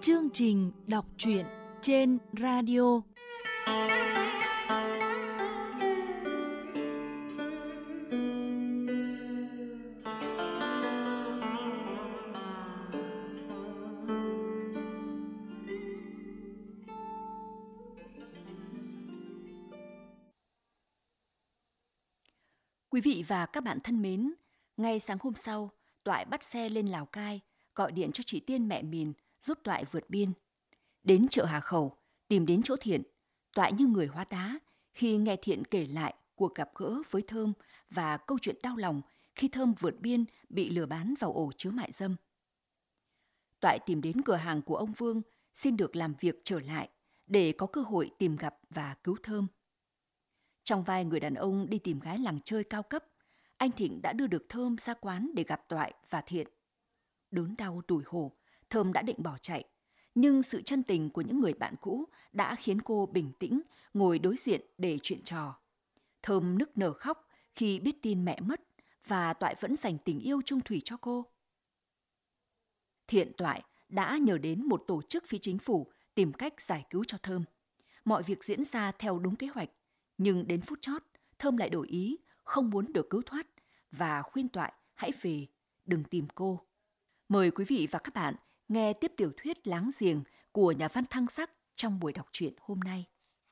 Chương trình đọc truyện trên radio. Quý vị và các bạn thân mến, ngay sáng hôm sau, Toại bắt xe lên Lào Cai, gọi điện cho chị Tiên mẹ mình giúp Toại vượt biên. Đến chợ Hà Khẩu, tìm đến chỗ Thiện, Toại như người hóa đá khi nghe Thiện kể lại cuộc gặp gỡ với Thơm và câu chuyện đau lòng khi Thơm vượt biên bị lừa bán vào ổ chứa mại dâm. Toại tìm đến cửa hàng của ông Vương xin được làm việc trở lại để có cơ hội tìm gặp và cứu Thơm. Trong vai người đàn ông đi tìm gái làng chơi cao cấp, anh Thịnh đã đưa được Thơm ra quán để gặp Toại và Thiện. Đớn đau tủi hổ, Thơm đã định bỏ chạy, nhưng sự chân tình của những người bạn cũ đã khiến cô bình tĩnh ngồi đối diện để chuyện trò. Thơm nức nở khóc khi biết tin mẹ mất và Toại vẫn dành tình yêu chung thủy cho cô. Thiện Toại đã nhờ đến một tổ chức phi chính phủ tìm cách giải cứu cho Thơm. Mọi việc diễn ra theo đúng kế hoạch, nhưng đến phút chót, Thơm lại đổi ý, không muốn được cứu thoát và khuyên Toại hãy về, đừng tìm cô. Mời quý vị và các bạn nghe tiếp tiểu thuyết Láng giềng của nhà văn Thăng Sắc trong buổi đọc truyện hôm nay.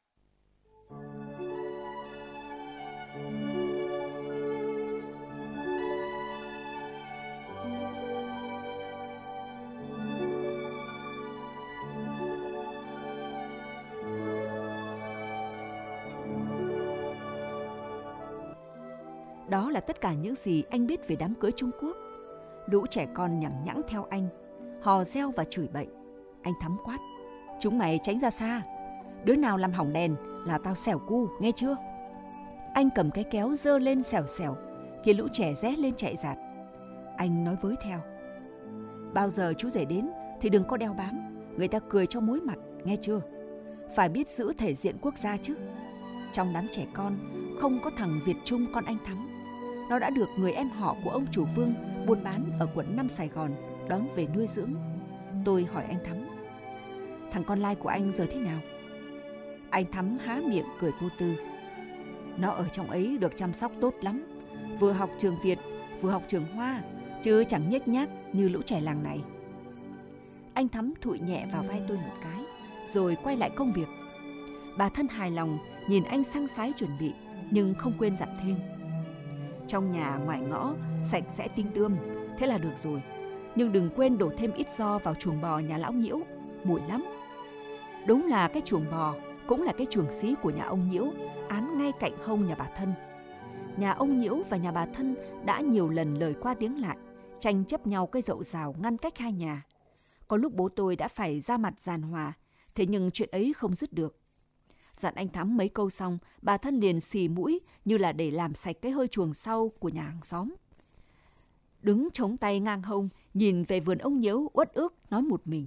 Đó là tất cả những gì anh biết về đám cưới Trung Quốc. Lũ trẻ con nhằng nhẵng theo anh, hò reo và chửi bậy. Anh Thắm quát: "Chúng mày tránh ra xa. Đứa nào làm hỏng đèn là tao xẻo cu, nghe chưa?" Anh cầm cái kéo giơ lên xẻo xẻo, khiến lũ trẻ ré lên chạy rạt. Anh nói với theo: "Bao giờ chú rể đến thì đừng có đeo bám, người ta cười cho muối mặt, nghe chưa? Phải biết giữ thể diện quốc gia chứ. Trong đám trẻ con không có thằng Việt Trung con anh Thắm. Nó đã được người em họ của ông chủ Vương buôn bán ở quận 5 Sài Gòn đón về nuôi dưỡng. Tôi hỏi anh Thắm: thằng con lai của anh giờ thế nào?" Anh Thắm há miệng cười vô tư: "Nó ở trong ấy được chăm sóc tốt lắm. Vừa học trường Việt, vừa học trường Hoa, chứ chẳng nhếch nhác như lũ trẻ làng này." Anh Thắm thụi nhẹ vào vai tôi một cái, rồi quay lại công việc. Bà thân hài lòng nhìn anh săng sái chuẩn bị, nhưng không quên dặn thêm: "Trong nhà ngoài ngõ sạch sẽ tinh tươm, thế là được rồi. Nhưng đừng quên đổ thêm ít gio vào chuồng bò nhà lão Nhiễu, mùi lắm." Đúng là cái chuồng bò cũng là cái chuồng xí của nhà ông Nhiễu, án ngay cạnh hông nhà bà thân. Nhà ông Nhiễu và nhà bà thân đã nhiều lần lời qua tiếng lại, tranh chấp nhau cái dậu rào ngăn cách hai nhà. Có lúc bố tôi đã phải ra mặt giàn hòa, thế nhưng chuyện ấy không dứt được. Dặn anh Thắm mấy câu xong, bà thân liền xì mũi như là để làm sạch cái hơi chuồng sau của nhà hàng xóm. Đứng chống tay ngang hông, nhìn về vườn ông Nhiễu uất ức nói một mình: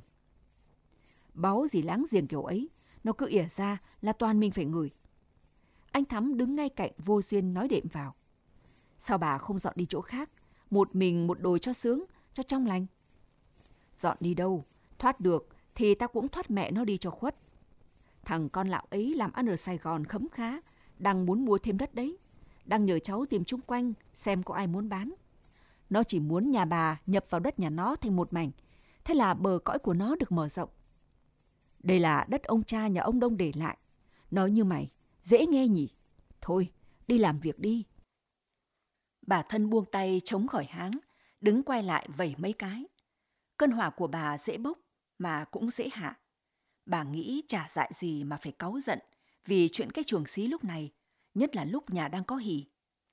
"Báu gì láng giềng kiểu ấy, nó cứ ỉa ra là toàn mình phải ngửi." Anh Thắm đứng ngay cạnh vô duyên nói đệm vào: "Sao bà không dọn đi chỗ khác, một mình một đồi cho sướng, cho trong lành?" "Dọn đi đâu, thoát được thì ta cũng thoát mẹ nó đi cho khuất. Thằng con lão ấy làm ăn ở Sài Gòn khấm khá, đang muốn mua thêm đất đấy, đang nhờ cháu tìm chung quanh xem có ai muốn bán. Nó chỉ muốn nhà bà nhập vào đất nhà nó thành một mảnh, thế là bờ cõi của nó được mở rộng. Đây là đất ông cha nhà ông Đông để lại. Nói như mày, dễ nghe nhỉ? Thôi, đi làm việc đi." Bà thân buông tay chống khỏi háng, đứng quay lại vẩy mấy cái. Cơn hỏa của bà dễ bốc mà cũng dễ hạ. Bà nghĩ chả dại gì mà phải cáu giận vì chuyện cái chuồng xí lúc này, nhất là lúc nhà đang có hỉ.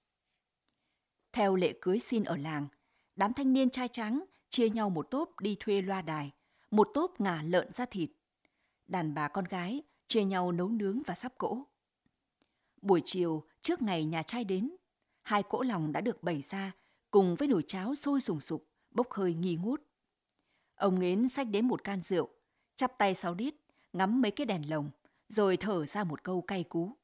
Theo lệ cưới xin ở làng, đám thanh niên trai trắng chia nhau một tốp đi thuê loa đài, một tốp ngả lợn ra thịt. Đàn bà con gái chia nhau nấu nướng và sắp cỗ. Buổi chiều trước ngày nhà trai đến, 2 cỗ lòng đã được bày ra cùng với nồi cháo sôi sùng sục, bốc hơi nghi ngút. Ông Nghến xách đến một can rượu, chắp tay sau đít, ngắm mấy cái đèn lồng, rồi thở ra một câu cay cú: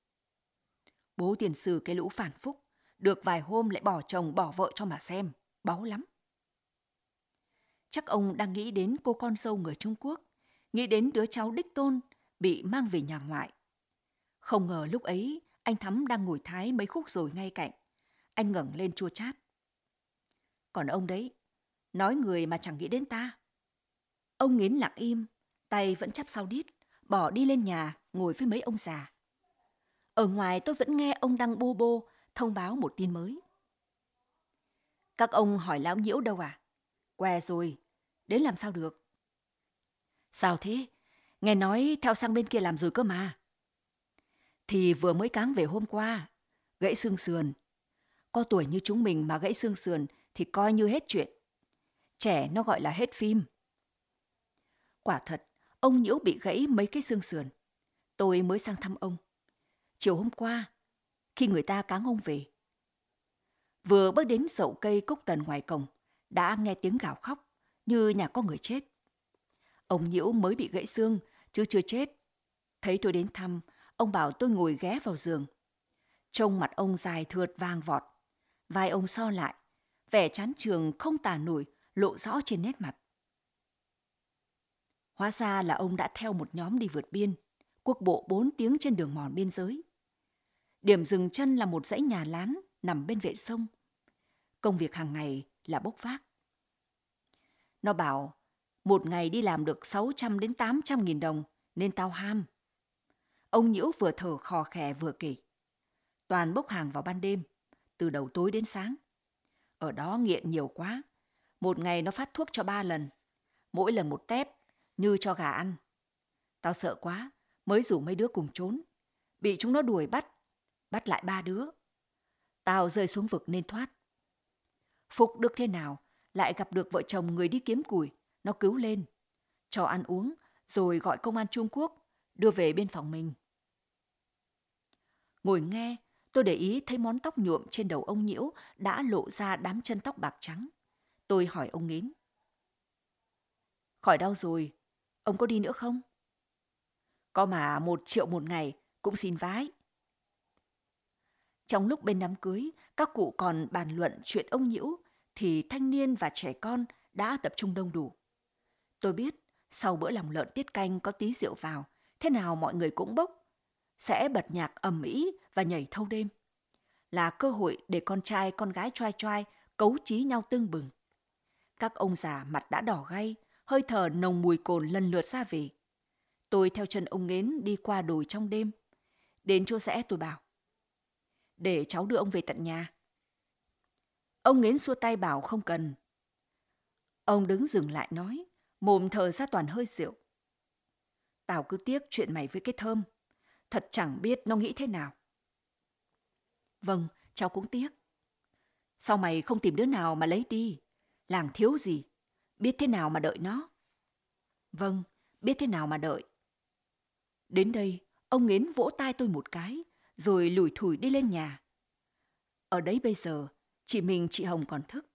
"Bố tiền sử cái lũ phản phúc, được vài hôm lại bỏ chồng bỏ vợ cho mà xem, báu lắm." Chắc ông đang nghĩ đến cô con dâu người Trung Quốc, nghĩ đến đứa cháu đích tôn bị mang về nhà ngoại. Không ngờ lúc ấy, anh Thắm đang ngồi thái mấy khúc rồi ngay cạnh. Anh ngẩng lên chua chát. Còn ông đấy, nói người mà chẳng nghĩ đến ta. Ông Nghiến lặng im, tay vẫn chắp sau đít, bỏ đi lên nhà, ngồi với mấy ông già. Ở ngoài tôi vẫn nghe ông đang bô bô, thông báo một tin mới. Các ông hỏi lão Nhiễu đâu à? Què rồi, đến làm sao được? Sao thế? Nghe nói theo sang bên kia làm rồi cơ mà. Thì vừa mới cáng về hôm qua, gãy xương sườn. Có tuổi như chúng mình mà gãy xương sườn thì coi như hết chuyện. Trẻ nó gọi là hết phim. Quả thật, ông Nhiễu bị gãy mấy cái xương sườn. Tôi mới sang thăm ông. Chiều hôm qua, khi người ta cáng ông về. Vừa bước đến dậu cây cúc tần ngoài cổng, đã nghe tiếng gào khóc, như nhà có người chết. Ông Nhiễu mới bị gãy xương, chứ chưa chết. Thấy tôi đến thăm, ông bảo tôi ngồi ghé vào giường. Trông mặt ông dài thượt vàng vọt. Vai ông so lại, vẻ chán chường không tả nổi, lộ rõ trên nét mặt. Hóa ra là ông đã theo một nhóm đi vượt biên, quốc bộ 4 tiếng trên đường mòn biên giới. Điểm dừng chân là một dãy nhà lán nằm bên vệ sông. Công việc hàng ngày là bốc vác. Nó bảo, một ngày đi làm được 600 đến 800 nghìn đồng, nên tao ham. Ông Nhiễu vừa thở khò khè vừa kể. Toàn bốc hàng vào ban đêm, từ đầu tối đến sáng. Ở đó nghiện nhiều quá. Một ngày nó phát thuốc cho 3 lần. Mỗi lần một tép, như cho gà ăn. Tao sợ quá, mới rủ mấy đứa cùng trốn. Bị chúng nó đuổi bắt lại 3 đứa. Tao rơi xuống vực nên thoát. Phục được thế nào, lại gặp được vợ chồng người đi kiếm củi. Nó cứu lên, cho ăn uống, rồi gọi công an Trung Quốc, đưa về biên phòng mình. Ngồi nghe, tôi để ý thấy món tóc nhuộm trên đầu ông Nhiễu đã lộ ra đám chân tóc bạc trắng. Tôi hỏi ông Nghiến. Khỏi đau rồi, ông có đi nữa không? Có mà 1 triệu một ngày, cũng xin vái. Trong lúc bên đám cưới, các cụ còn bàn luận chuyện ông Nhiễu, thì thanh niên và trẻ con đã tập trung đông đủ. Tôi biết, sau bữa lòng lợn tiết canh có tí rượu vào, thế nào mọi người cũng bốc, sẽ bật nhạc ầm ĩ và nhảy thâu đêm. Là cơ hội để con trai con gái choai choai cấu trí nhau tưng bừng. Các ông già mặt đã đỏ gay, hơi thở nồng mùi cồn lần lượt ra về. Tôi theo chân ông Nghiến đi qua đồi trong đêm. Đến chỗ rẽ tôi bảo, để cháu đưa ông về tận nhà. Ông Nghiến xua tay bảo không cần. Ông đứng dừng lại nói, mồm thở ra toàn hơi rượu. Tao cứ tiếc chuyện mày với cái Thơm. Thật chẳng biết nó nghĩ thế nào. Vâng, cháu cũng tiếc. Sao mày không tìm đứa nào mà lấy đi? Làng thiếu gì? Biết thế nào mà đợi nó? Vâng, biết thế nào mà đợi. Đến đây, ông Nghiến vỗ tai tôi một cái, rồi lủi thủi đi lên nhà. Ở đấy bây giờ, chỉ mình chị Hồng còn thức.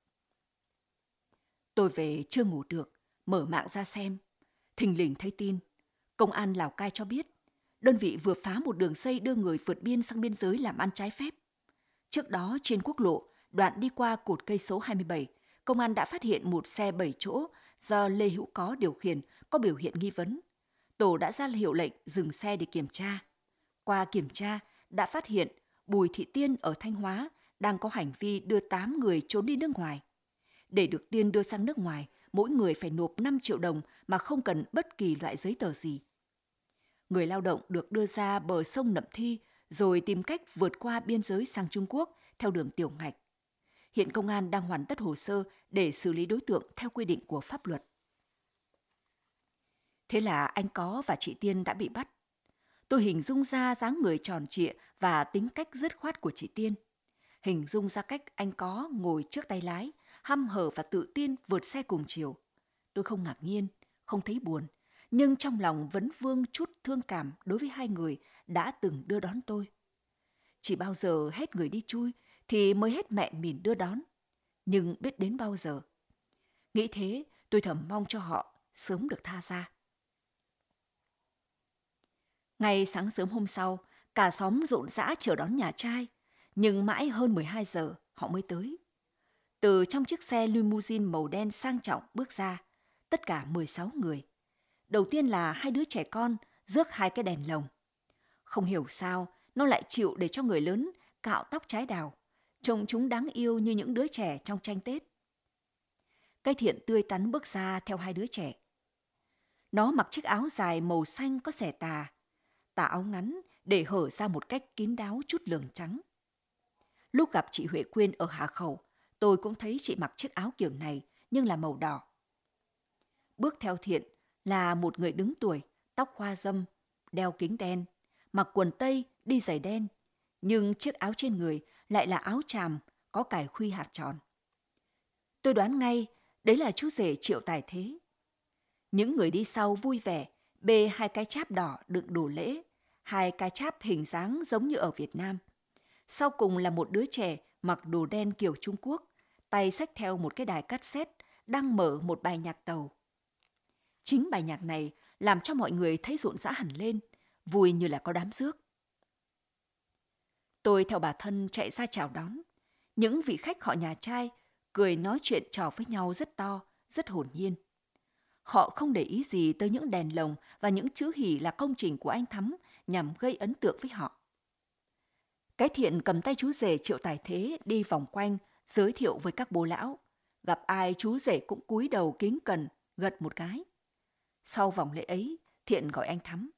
Tôi về chưa ngủ được, mở mạng ra xem. Thình lình thấy tin, công an Lào Cai cho biết, đơn vị vừa phá một đường dây đưa người vượt biên sang biên giới làm ăn trái phép. Trước đó trên quốc lộ, đoạn đi qua cột cây số 27, công an đã phát hiện một xe 7 chỗ do Lê Hữu Có điều khiển có biểu hiện nghi vấn. Tổ đã ra hiệu lệnh dừng xe để kiểm tra. Qua kiểm tra, đã phát hiện Bùi Thị Tiên ở Thanh Hóa đang có hành vi đưa 8 người trốn đi nước ngoài. Để được Tiên đưa sang nước ngoài, mỗi người phải nộp 5 triệu đồng mà không cần bất kỳ loại giấy tờ gì. Người lao động được đưa ra bờ sông Nậm Thi rồi tìm cách vượt qua biên giới sang Trung Quốc theo đường tiểu ngạch. Hiện công an đang hoàn tất hồ sơ để xử lý đối tượng theo quy định của pháp luật. Thế là anh Có và chị Tiên đã bị bắt. Tôi hình dung ra dáng người tròn trịa và tính cách dứt khoát của chị Tiên. Hình dung ra cách anh Có ngồi trước tay lái, hăm hở và tự tin vượt xe cùng chiều. Tôi không ngạc nhiên, không thấy buồn, nhưng trong lòng vẫn vương chút thương cảm đối với hai người đã từng đưa đón tôi. Chỉ bao giờ hết người đi chui thì mới hết mẹ mình đưa đón. Nhưng biết đến bao giờ. Nghĩ thế, tôi thầm mong cho họ sớm được tha ra. Ngay sáng sớm hôm sau, cả xóm rộn rã chờ đón nhà trai. Nhưng mãi hơn 12 giờ, họ mới tới. Từ trong chiếc xe limousine màu đen sang trọng bước ra, tất cả 16 người. Đầu tiên là 2 đứa trẻ con rước 2 cái đèn lồng. Không hiểu sao, nó lại chịu để cho người lớn cạo tóc trái đào, trông chúng đáng yêu như những đứa trẻ trong tranh Tết. Cái Thiện tươi tắn bước ra theo 2 đứa trẻ. Nó mặc chiếc áo dài màu xanh có xẻ tà áo ngắn để hở ra một cách kín đáo chút lườn trắng. Lúc gặp chị Huệ Quyên ở Hà Khẩu, tôi cũng thấy chị mặc chiếc áo kiểu này nhưng là màu đỏ. Bước theo Thiện là một người đứng tuổi, tóc hoa râm, đeo kính đen, mặc quần tây, đi giày đen, nhưng chiếc áo trên người lại là áo tràm có cài khuy hạt tròn. Tôi đoán ngay đấy là chú rể Triệu Tài Thế. Những người đi sau vui vẻ bê 2 cái cháp đỏ đựng đồ lễ, 2 cái cháp hình dáng giống như ở Việt Nam. Sau cùng là một đứa trẻ mặc đồ đen kiểu Trung Quốc, tay xách theo một cái đài cassette đang mở một bài nhạc Tàu. Chính bài nhạc này làm cho mọi người thấy rộn rã hẳn lên, vui như là có đám rước. Tôi theo bà thân chạy ra chào đón. Những vị khách họ nhà trai cười nói chuyện trò với nhau rất to, rất hồn nhiên. Họ không để ý gì tới những đèn lồng và những chữ hỉ là công trình của anh Thắm nhằm gây ấn tượng với họ. Cái Thiện cầm tay chú rể Triệu Tài Thế đi vòng quanh, giới thiệu với các bố lão. Gặp ai chú rể cũng cúi đầu kính cẩn, gật một cái. Sau vòng lễ ấy, Thiện gọi anh Thắm.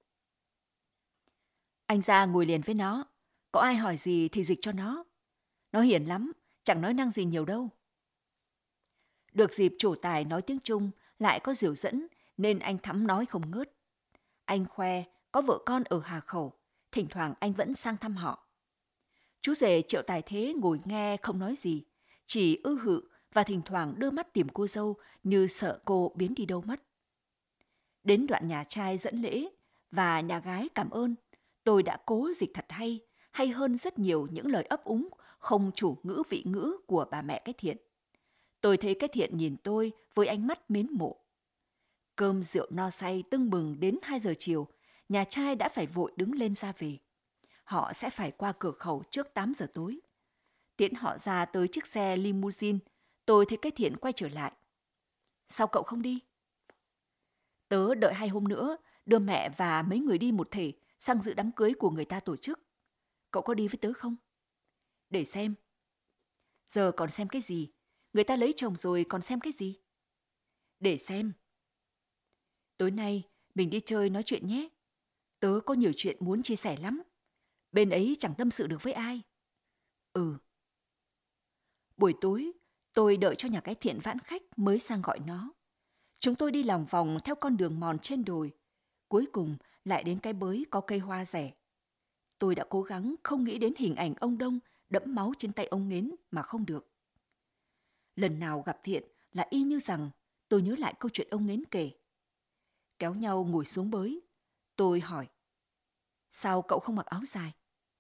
Anh ra ngồi liền với nó. Có ai hỏi gì thì dịch cho nó. Nó hiền lắm, chẳng nói năng gì nhiều đâu. Được dịp chủ tài nói tiếng Trung, lại có diều dẫn, nên anh Thắm nói không ngớt. Anh khoe có vợ con ở Hà Khẩu, thỉnh thoảng anh vẫn sang thăm họ. Chú rể Triệu Tài Thế ngồi nghe không nói gì, chỉ ư hự và thỉnh thoảng đưa mắt tìm cô dâu như sợ cô biến đi đâu mất. Đến đoạn nhà trai dẫn lễ và nhà gái cảm ơn, tôi đã cố dịch thật hay hơn rất nhiều những lời ấp úng không chủ ngữ vị ngữ của bà mẹ cái Thiện. Tôi thấy cái Thiện nhìn tôi với ánh mắt mến mộ. Cơm rượu no say tưng bừng đến 2 giờ chiều, nhà trai đã phải vội đứng lên ra về. Họ sẽ phải qua cửa khẩu trước 8 giờ tối. Tiễn họ ra tới chiếc xe limousine, tôi thấy cái Thiện quay trở lại. Sao cậu không đi? Tớ đợi 2 hôm nữa, đưa mẹ và mấy người đi một thể sang dự đám cưới của người ta tổ chức. Cậu có đi với tớ không? Để xem. Giờ còn xem cái gì? Người ta lấy chồng rồi còn xem cái gì? Để xem. Tối nay mình đi chơi nói chuyện nhé. Tớ có nhiều chuyện muốn chia sẻ lắm. Bên ấy chẳng tâm sự được với ai. Ừ. Buổi tối, tôi đợi cho nhà cái Thiện vãn khách mới sang gọi nó. Chúng tôi đi lòng vòng theo con đường mòn trên đồi. Cuối cùng lại đến cái bới có cây hoa rẻ. Tôi đã cố gắng không nghĩ đến hình ảnh ông Đông đẫm máu trên tay ông Nến mà không được. Lần nào gặp Thiện là y như rằng tôi nhớ lại câu chuyện ông Nến kể. Kéo nhau ngồi xuống bới. Tôi hỏi, sao cậu không mặc áo dài?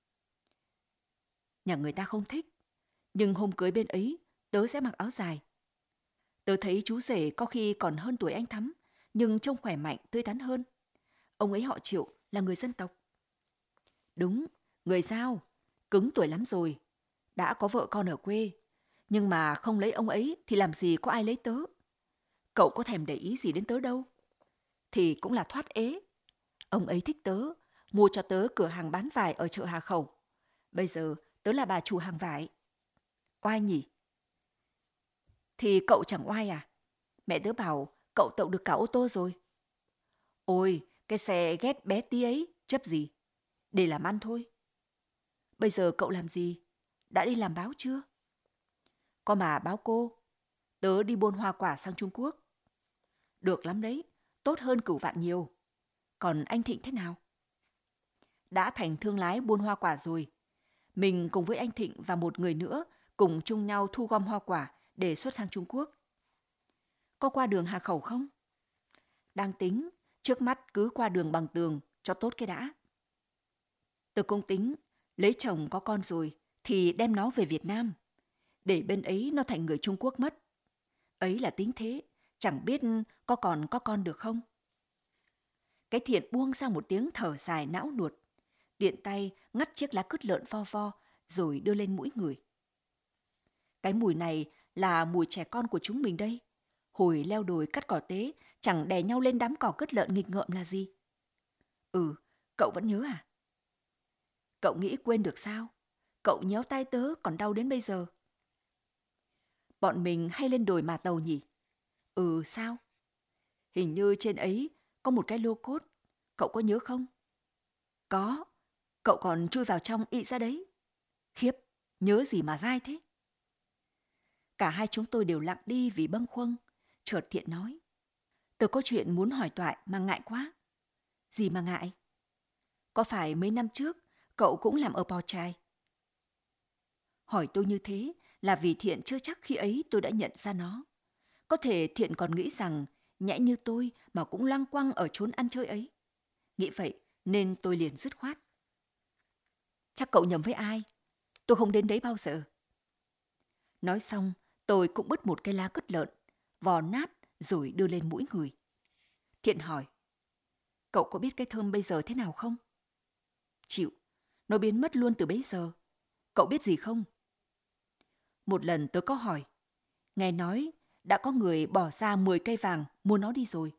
Nhà người ta không thích, nhưng hôm cưới bên ấy tớ sẽ mặc áo dài. Tớ thấy chú rể có khi còn hơn tuổi anh Thắm, nhưng trông khỏe mạnh, tươi tắn hơn. Ông ấy họ Triệu, là người dân tộc. Đúng, người Dao, cứng tuổi lắm rồi. Đã có vợ con ở quê, nhưng mà không lấy ông ấy thì làm gì có ai lấy tớ. Cậu có thèm để ý gì đến tớ đâu. Thì cũng là thoát ế. Ông ấy thích tớ, mua cho tớ cửa hàng bán vải ở chợ Hà Khẩu. Bây giờ tớ là bà chủ hàng vải. Oai nhỉ? Thì cậu chẳng oai à? Mẹ tớ bảo cậu tậu được cả ô tô rồi. Ôi, cái xe ghét bé tí ấy, chấp gì? Để làm ăn thôi. Bây giờ cậu làm gì? Đã đi làm báo chưa? Có mà báo cô. Tớ đi buôn hoa quả sang Trung Quốc. Được lắm đấy, tốt hơn Cửu Vạn nhiều. Còn anh Thịnh thế nào? Đã thành thương lái buôn hoa quả rồi. Mình cùng với anh Thịnh và một người nữa cùng chung nhau thu gom hoa quả để xuất sang Trung Quốc. Có qua đường Hà Khẩu không? Đang tính, trước mắt cứ qua đường Bằng Tường cho tốt cái đã. Tớ cũng tính, lấy chồng có con rồi thì đem nó về Việt Nam. Để bên ấy nó thành người Trung Quốc mất. Ấy là tính thế, chẳng biết có còn có con được không? Cái Thiện buông ra một tiếng thở dài não nuột. Tiện tay ngắt chiếc lá cứt lợn vo vo rồi đưa lên mũi người. Cái mùi này là mùi trẻ con của chúng mình đây. Hồi leo đồi cắt cỏ tế, chẳng đè nhau lên đám cỏ cứt lợn nghịch ngợm là gì? Ừ, cậu vẫn nhớ à? Cậu nghĩ quên được sao? Cậu nhéo tai tớ còn đau đến bây giờ. Bọn mình hay lên đồi Mà Tàu nhỉ? Ừ, sao? Hình như trên ấy có một cái lô cốt. Cậu có nhớ không? Có. Cậu còn chui vào trong ị ra đấy. Khiếp, nhớ gì mà dai thế? Cả hai chúng tôi đều lặng đi vì bâng khuâng. Chợt Thiện nói. Tớ có chuyện muốn hỏi Toại mà ngại quá. Gì mà ngại? Có phải mấy năm trước cậu cũng làm ở Bò Chài? Hỏi tôi như thế là vì Thiện chưa chắc khi ấy tôi đã nhận ra nó. Có thể Thiện còn nghĩ rằng nhẽ như tôi mà cũng lăng quăng ở chốn ăn chơi ấy. Nghĩ vậy nên tôi liền dứt khoát. Chắc cậu nhầm với ai? Tôi không đến đấy bao giờ. Nói xong, tôi cũng bứt một cái lá cứt lợn, vò nát rồi đưa lên mũi người. Thiện hỏi, cậu có biết cái thơm bây giờ thế nào không? Chịu, nó biến mất luôn từ bấy giờ. Cậu biết gì không? Một lần tớ có hỏi, nghe nói đã có người bỏ ra 10 cây vàng mua nó đi rồi.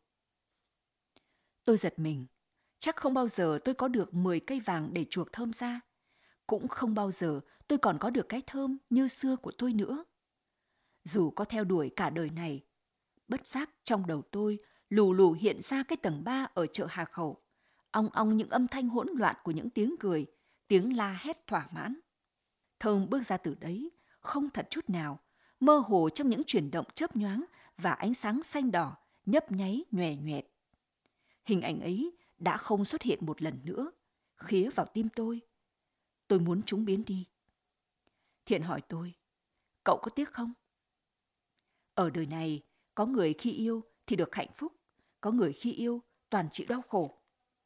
Tôi giật mình, chắc không bao giờ tôi có được 10 cây vàng để chuộc thơm ra. Cũng không bao giờ tôi còn có được cái thơm như xưa của tôi nữa. Dù có theo đuổi cả đời này, bất giác trong đầu tôi lù lù hiện ra cái tầng 3 ở chợ Hà Khẩu, ong ong những âm thanh hỗn loạn của những tiếng cười, tiếng la hét thỏa mãn. Thơm bước ra từ đấy, không thật chút nào, mơ hồ trong những chuyển động chớp nhoáng và ánh sáng xanh đỏ nhấp nháy nhòe nhoẹt. Hình ảnh ấy đã không xuất hiện một lần nữa, khía vào tim tôi. Tôi muốn chúng biến đi. Thiện hỏi tôi, cậu có tiếc không? Ở đời này, có người khi yêu thì được hạnh phúc, có người khi yêu toàn chịu đau khổ.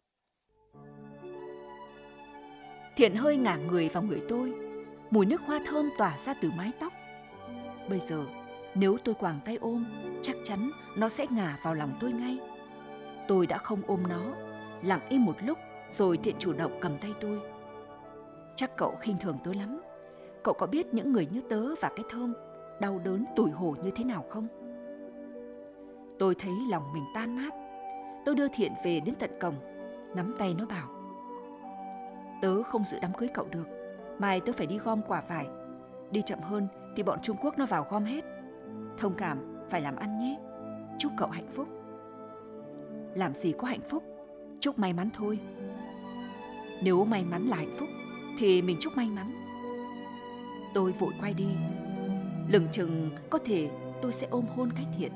Thiện hơi ngả người vào người tôi, mùi nước hoa thơm tỏa ra từ mái tóc. Bây giờ, nếu tôi quàng tay ôm, chắc chắn nó sẽ ngả vào lòng tôi ngay. Tôi đã không ôm nó, lặng im một lúc rồi Thiện chủ động cầm tay tôi. Chắc cậu khinh thường tớ lắm. Cậu có biết những người như tớ và cái thơm đau đớn tủi hổ như thế nào không? Tôi thấy lòng mình tan nát. Tôi đưa Thiện về đến tận cổng, nắm tay nó bảo, tớ không dự đám cưới cậu được. Mai tớ phải đi gom quả vải. Đi chậm hơn thì bọn Trung Quốc nó vào gom hết. Thông cảm, phải làm ăn nhé. Chúc cậu hạnh phúc. Làm gì có hạnh phúc, chúc may mắn thôi. Nếu may mắn là hạnh phúc thì mình chúc may mắn. Tôi vội quay đi. Lừng chừng có thể tôi sẽ ôm hôn cái Thiện.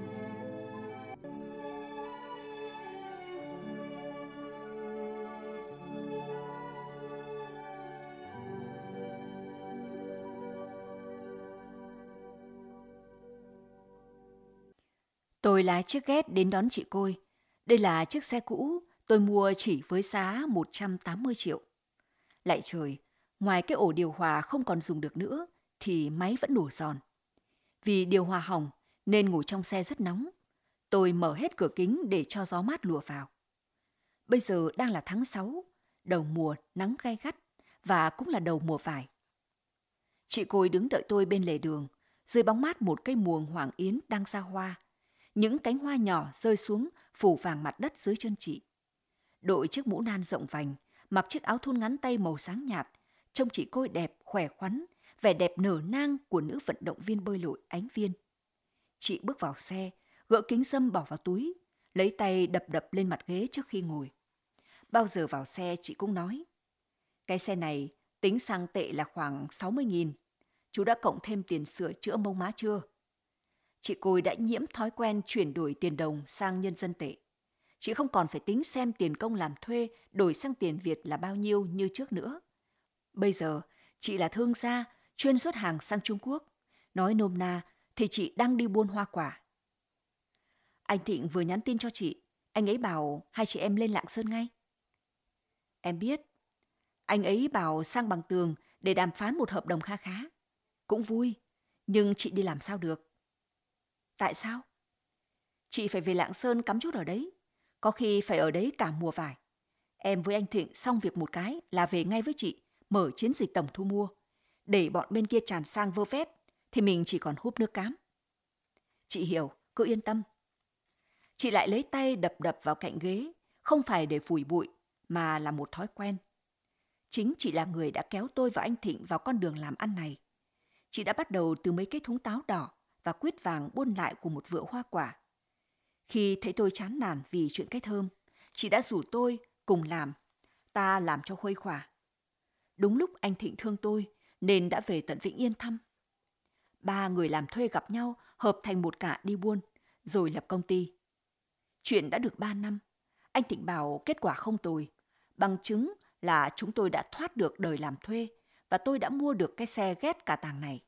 Tôi lái chiếc Ghét đến đón chị Côi. Đây là chiếc xe cũ tôi mua chỉ với giá 180 triệu. Lạy trời, ngoài cái ổ điều hòa không còn dùng được nữa thì máy vẫn nổ giòn. Vì điều hòa hỏng nên ngồi trong xe rất nóng. Tôi mở hết cửa kính để cho gió mát lùa vào. Bây giờ đang là tháng 6, đầu mùa nắng gay gắt và cũng là đầu mùa vải. Chị Côi đứng đợi tôi bên lề đường, dưới bóng mát một cây muồng hoàng yến đang ra hoa. Những cánh hoa nhỏ rơi xuống phủ vàng mặt đất dưới chân chị. Đội chiếc mũ nan rộng vành, mặc chiếc áo thun ngắn tay màu sáng nhạt, trông chị Côi đẹp, khỏe khoắn, vẻ đẹp nở nang của nữ vận động viên bơi lội Ánh Viên. Chị bước vào xe, gỡ kính râm bỏ vào túi, lấy tay đập đập lên mặt ghế trước khi ngồi. Bao giờ vào xe chị cũng nói, cái xe này tính xăng tệ là khoảng 60.000. Chú đã cộng thêm tiền sửa chữa mông má chưa? Chị Côi đã nhiễm thói quen chuyển đổi tiền đồng sang nhân dân tệ. Chị không còn phải tính xem tiền công làm thuê đổi sang tiền Việt là bao nhiêu như trước nữa. Bây giờ, chị là thương gia, chuyên xuất hàng sang Trung Quốc. Nói nôm na thì chị đang đi buôn hoa quả. Anh Thịnh vừa nhắn tin cho chị, anh ấy bảo hai chị em lên Lạng Sơn ngay. Em biết, anh ấy bảo sang Bằng Tường để đàm phán một hợp đồng kha khá. Cũng vui, nhưng chị đi làm sao được? Tại sao? Chị phải về Lạng Sơn cắm chốt ở đấy. Có khi phải ở đấy cả mùa vải. Em với anh Thịnh xong việc một cái là về ngay với chị, mở chiến dịch tổng thu mua. Để bọn bên kia tràn sang vơ vét, thì mình chỉ còn húp nước cám. Chị hiểu, cứ cứ yên tâm. Chị lại lấy tay đập đập vào cạnh ghế, không phải để phủi bụi, mà là một thói quen. Chính chị là người đã kéo tôi và anh Thịnh vào con đường làm ăn này. Chị đã bắt đầu từ mấy cái thúng táo đỏ và quýt vàng buôn lại của một vựa hoa quả. Khi thấy tôi chán nản vì chuyện cái thơm, chị đã rủ tôi cùng làm, ta làm cho khuây khỏa. Đúng lúc anh Thịnh thương tôi nên đã về tận Vĩnh Yên thăm. 3 người làm thuê gặp nhau, hợp thành một cả đi buôn, rồi lập công ty. Chuyện đã được 3 năm, anh Thịnh bảo kết quả không tồi, bằng chứng là chúng tôi đã thoát được đời làm thuê và tôi đã mua được cái xe ghét cả tàng này.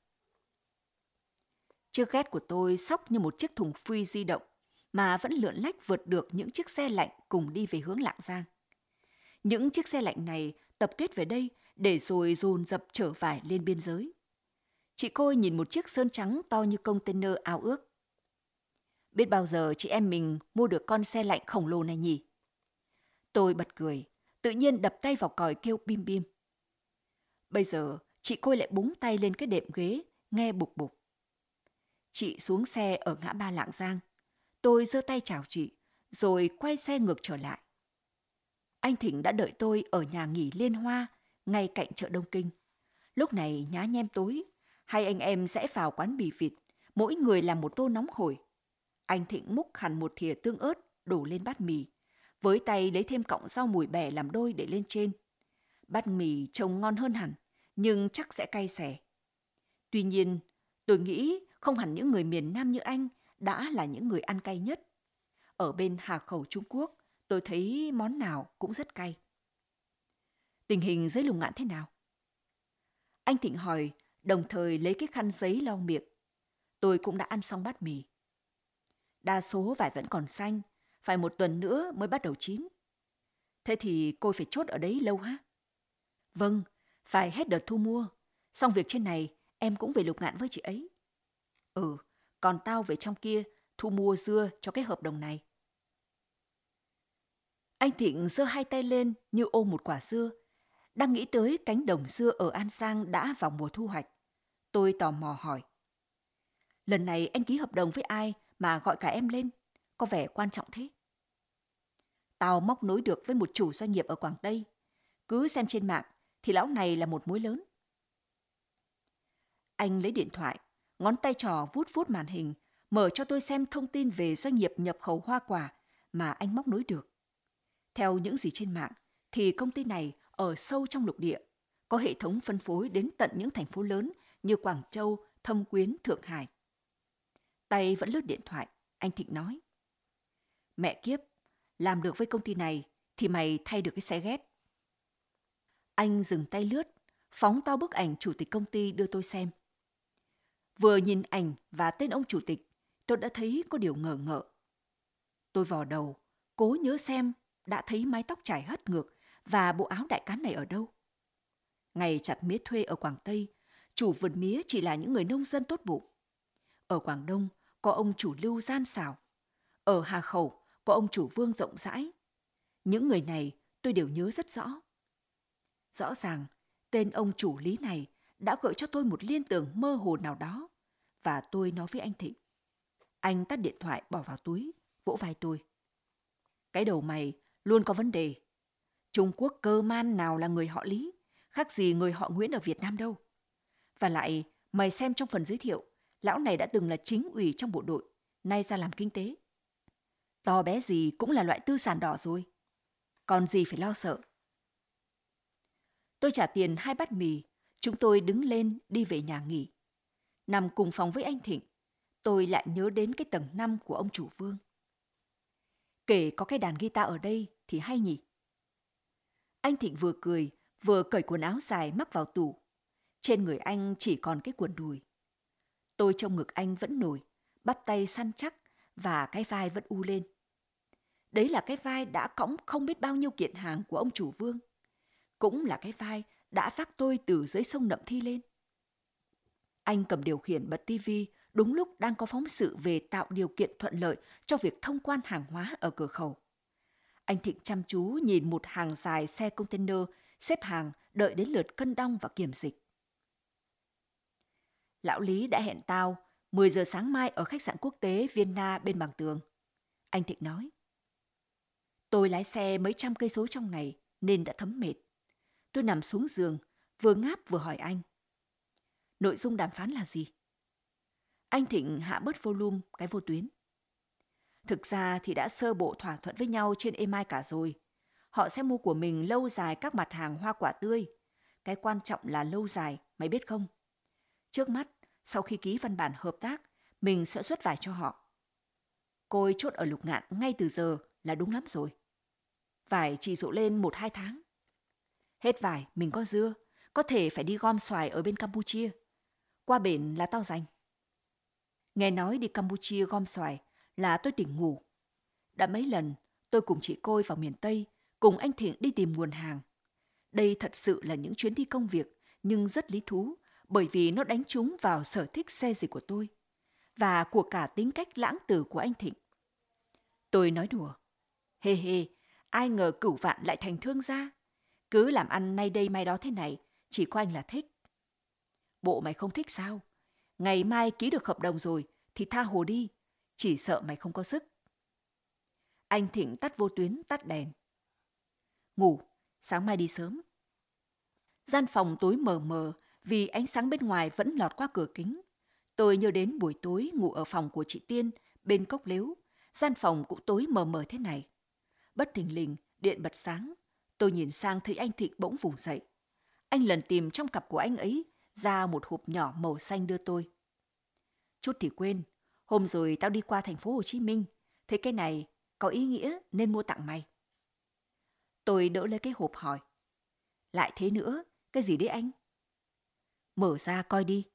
Chiếc ghét của tôi xóc như một chiếc thùng phuy di động mà vẫn lượn lách vượt được những chiếc xe lạnh cùng đi về hướng Lạng Giang. Những chiếc xe lạnh này tập kết về đây để rồi dồn dập chở vải lên biên giới. Chị Côi nhìn một chiếc sơn trắng to như container ao ước. Biết bao giờ chị em mình mua được con xe lạnh khổng lồ này nhỉ? Tôi bật cười, tự nhiên đập tay vào còi kêu bim bim. Bây giờ chị Côi lại búng tay lên cái đệm ghế, nghe bục bục. Chị xuống xe ở ngã ba Lạng Giang. Tôi giơ tay chào chị, rồi quay xe ngược trở lại. Anh Thịnh đã đợi tôi ở nhà nghỉ Liên Hoa, ngay cạnh chợ Đông Kinh. Lúc này nhá nhem tối, hai anh em sẽ vào quán mì vịt, mỗi người làm một tô nóng hổi. Anh Thịnh múc hẳn một thìa tương ớt đổ lên bát mì, với tay lấy thêm cọng rau mùi bẻ làm đôi để lên trên. Bát mì trông ngon hơn hẳn, nhưng chắc sẽ cay xè. Tuy nhiên, tôi nghĩ không hẳn những người miền Nam như anh đã là những người ăn cay nhất. Ở bên Hà Khẩu Trung Quốc, tôi thấy món nào cũng rất cay. Tình hình dưới Lục Ngạn thế nào? Anh Thịnh hỏi, đồng thời lấy cái khăn giấy lau miệng. Tôi cũng đã ăn xong bát mì. Đa số vải vẫn còn xanh, phải 1 tuần nữa mới bắt đầu chín. Thế thì cô phải chốt ở đấy lâu hả? Vâng, phải hết đợt thu mua. Xong việc trên này, em cũng về Lục Ngạn với chị ấy. Còn tao về trong kia thu mua dưa cho cái hợp đồng này. Anh Thịnh giơ 2 tay lên như ôm một quả dưa. Đang nghĩ tới cánh đồng dưa ở An Giang đã vào mùa thu hoạch. Tôi tò mò hỏi. Lần này anh ký hợp đồng với ai mà gọi cả em lên? Có vẻ quan trọng thế. Tao móc nối được với một chủ doanh nghiệp ở Quảng Tây. Cứ xem trên mạng thì lão này là một mối lớn. Anh lấy điện thoại, ngón tay trò vuốt vuốt màn hình, mở cho tôi xem thông tin về doanh nghiệp nhập khẩu hoa quả mà anh móc nối được. Theo những gì trên mạng, thì công ty này ở sâu trong lục địa, có hệ thống phân phối đến tận những thành phố lớn như Quảng Châu, Thâm Quyến, Thượng Hải. Tay vẫn lướt điện thoại, anh Thịnh nói. Mẹ kiếp, làm được với công ty này thì mày thay được cái xe ghét. Anh dừng tay lướt, phóng to bức ảnh chủ tịch công ty đưa tôi xem. Vừa nhìn ảnh và tên ông chủ tịch, tôi đã thấy có điều ngờ ngợ. Tôi vò đầu, cố nhớ xem đã thấy mái tóc trải hất ngược và bộ áo đại cán này ở đâu. Ngày chặt mía thuê ở Quảng Tây, chủ vườn mía chỉ là những người nông dân tốt bụng. Ở Quảng Đông có ông chủ Lưu gian xảo. Ở Hà Khẩu có ông chủ Vương rộng rãi. Những người này tôi đều nhớ rất rõ. Rõ ràng, tên ông chủ Lý này đã gợi cho tôi một liên tưởng mơ hồ nào đó. Và tôi nói với anh Thịnh. Anh tắt điện thoại bỏ vào túi, vỗ vai tôi. Cái đầu mày luôn có vấn đề. Trung Quốc cơ man nào là người họ Lý, khác gì người họ Nguyễn ở Việt Nam đâu. Và lại, mày xem trong phần giới thiệu, lão này đã từng là chính ủy trong bộ đội, nay ra làm kinh tế. To bé gì cũng là loại tư sản đỏ rồi. Còn gì phải lo sợ. Tôi trả tiền 2 bát mì, chúng tôi đứng lên đi về nhà nghỉ. Nằm cùng phòng với anh Thịnh, tôi lại nhớ đến cái tầng 5 của ông chủ Vương. Kể có cái đàn guitar ở đây thì hay nhỉ? Anh Thịnh vừa cười, vừa cởi quần áo dài mắc vào tủ. Trên người anh chỉ còn cái quần đùi. Tôi trông ngực anh vẫn nổi, bắp tay săn chắc và cái vai vẫn u lên. Đấy là cái vai đã cõng không biết bao nhiêu kiện hàng của ông chủ Vương. Cũng là cái vai đã vác tôi từ dưới sông Nậm Thi lên. Anh cầm điều khiển bật tivi đúng lúc đang có phóng sự về tạo điều kiện thuận lợi cho việc thông quan hàng hóa ở cửa khẩu. Anh Thịnh chăm chú nhìn một hàng dài xe container xếp hàng đợi đến lượt cân đong và kiểm dịch. Lão Lý đã hẹn tao 10 giờ sáng mai ở khách sạn quốc tế Vienna bên Bằng Tường. Anh Thịnh nói. Tôi lái xe mấy trăm cây số trong ngày nên đã thấm mệt. Tôi nằm xuống giường, vừa ngáp vừa hỏi anh. Nội dung đàm phán là gì? Anh Thịnh hạ bớt volume cái vô tuyến. Thực ra thì đã sơ bộ thỏa thuận với nhau trên email cả rồi. Họ sẽ mua của mình lâu dài các mặt hàng hoa quả tươi. Cái quan trọng là lâu dài, mày biết không? Trước mắt, sau khi ký văn bản hợp tác, mình sẽ xuất vải cho họ. Côi chốt ở Lục Ngạn ngay từ giờ là đúng lắm rồi. Vải chỉ rộ lên 1-2 tháng. Hết vải, mình có dưa, có thể phải đi gom xoài ở bên Campuchia. Qua bển là tao dành. Nghe nói đi Campuchia gom xoài là tôi tỉnh ngủ. Đã mấy lần tôi cùng chị Côi vào miền Tây, cùng anh Thịnh đi tìm nguồn hàng. Đây thật sự là những chuyến đi công việc, nhưng rất lý thú, bởi vì nó đánh trúng vào sở thích xe dịch của tôi, và của cả tính cách lãng tử của anh Thịnh. Tôi nói đùa. Hê hê, ai ngờ cửu vạn lại thành thương gia. Cứ làm ăn nay đây mai đó thế này, chỉ có anh là thích. Bộ mày không thích sao? Ngày mai ký được hợp đồng rồi thì tha hồ đi, chỉ sợ mày không có sức. Anh Thịnh tắt vô tuyến, tắt đèn. Ngủ, sáng mai đi sớm. Gian phòng tối mờ mờ vì ánh sáng bên ngoài vẫn lọt qua cửa kính. Tôi nhớ đến buổi tối ngủ ở phòng của chị Tiên bên cốc lếu, gian phòng cũng tối mờ mờ thế này. Bất thình lình, điện bật sáng. Tôi nhìn sang thấy anh Thịnh bỗng vùng dậy. Anh lần tìm trong cặp của anh ấy ra một hộp nhỏ màu xanh đưa tôi. Chút thì quên, hôm rồi tao đi qua thành phố Hồ Chí Minh, thấy cái này có ý nghĩa nên mua tặng mày. Tôi đỡ lấy cái hộp hỏi. Lại thế nữa, cái gì đấy anh? Mở ra coi đi.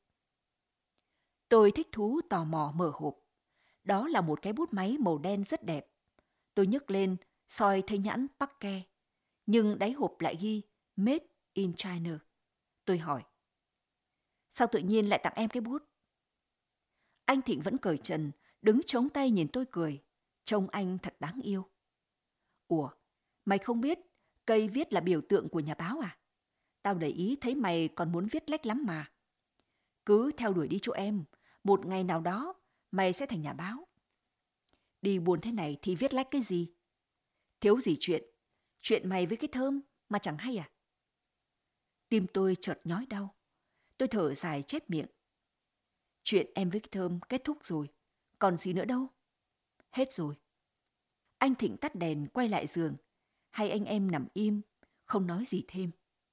Tôi thích thú tò mò mở hộp. Đó là một cái bút máy màu đen rất đẹp. Tôi nhấc lên, soi thấy nhãn Parker, nhưng đáy hộp lại ghi Made in China. Tôi hỏi. Sao tự nhiên lại tặng em cái bút? Anh Thịnh vẫn cởi trần, đứng chống tay nhìn tôi cười. Trông anh thật đáng yêu. Ủa, mày không biết cây viết là biểu tượng của nhà báo à? Tao để ý thấy mày còn muốn viết lách lắm mà. Cứ theo đuổi đi chỗ em, một ngày nào đó mày sẽ thành nhà báo. Đi buồn thế này thì viết lách cái gì? Thiếu gì chuyện mày với cái Thơm mà chẳng hay à? Tim tôi chợt nhói đau. Tôi thở dài chép miệng. Chuyện em với cái Thơm kết thúc rồi, còn gì nữa đâu. Hết rồi. Anh Thịnh tắt đèn quay lại giường. Hai anh em nằm im, không nói gì thêm.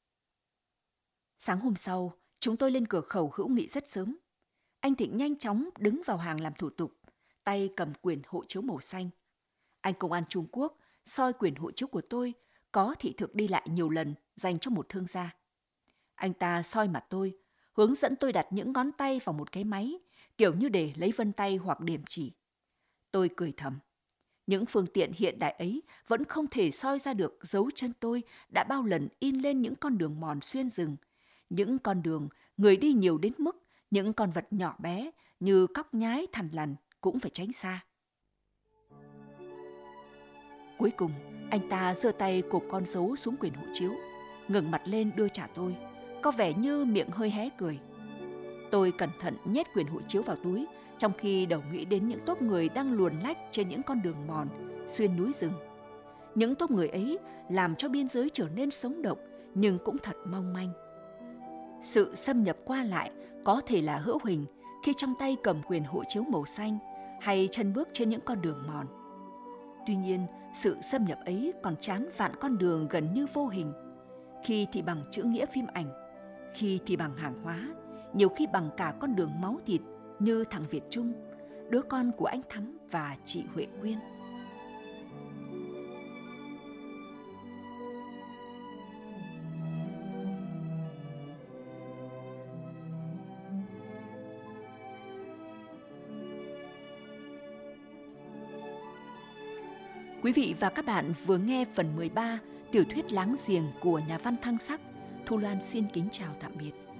Sáng hôm sau, chúng tôi lên cửa khẩu Hữu Nghị rất sớm. Anh Thịnh nhanh chóng đứng vào hàng làm thủ tục, tay cầm quyển hộ chiếu màu xanh. Anh công an Trung Quốc soi quyển hộ chiếu của tôi, có thị thực đi lại nhiều lần dành cho một thương gia. Anh ta soi mặt tôi, hướng dẫn tôi đặt những ngón tay vào một cái máy, kiểu như để lấy vân tay hoặc điểm chỉ. Tôi cười thầm. Những phương tiện hiện đại ấy vẫn không thể soi ra được dấu chân tôi đã bao lần in lên những con đường mòn xuyên rừng, những con đường người đi nhiều đến mức những con vật nhỏ bé như cóc nhái thằn lằn cũng phải tránh xa. Cuối cùng, anh ta giơ tay cộp con dấu xuống quyển hộ chiếu, ngẩng mặt lên đưa trả tôi, có vẻ như miệng hơi hé cười. Tôi cẩn thận nhét quyển hộ chiếu vào túi, trong khi đầu nghĩ đến những tốp người đang luồn lách trên những con đường mòn xuyên núi rừng. Những tốp người ấy làm cho biên giới trở nên sống động, nhưng cũng thật mong manh. Sự xâm nhập qua lại có thể là hữu hình khi trong tay cầm quyển hộ chiếu màu xanh hay chân bước trên những con đường mòn. Tuy nhiên, sự xâm nhập ấy còn chán vạn con đường gần như vô hình. Khi thì bằng chữ nghĩa phim ảnh, khi thì bằng hàng hóa, nhiều khi bằng cả con đường máu thịt như thằng Việt Trung, đứa con của anh Thắm và chị Huệ Quyên. Quý vị và các bạn vừa nghe phần 13 tiểu thuyết Láng giềng của nhà văn Thăng Sắc. Thu Loan xin kính chào tạm biệt.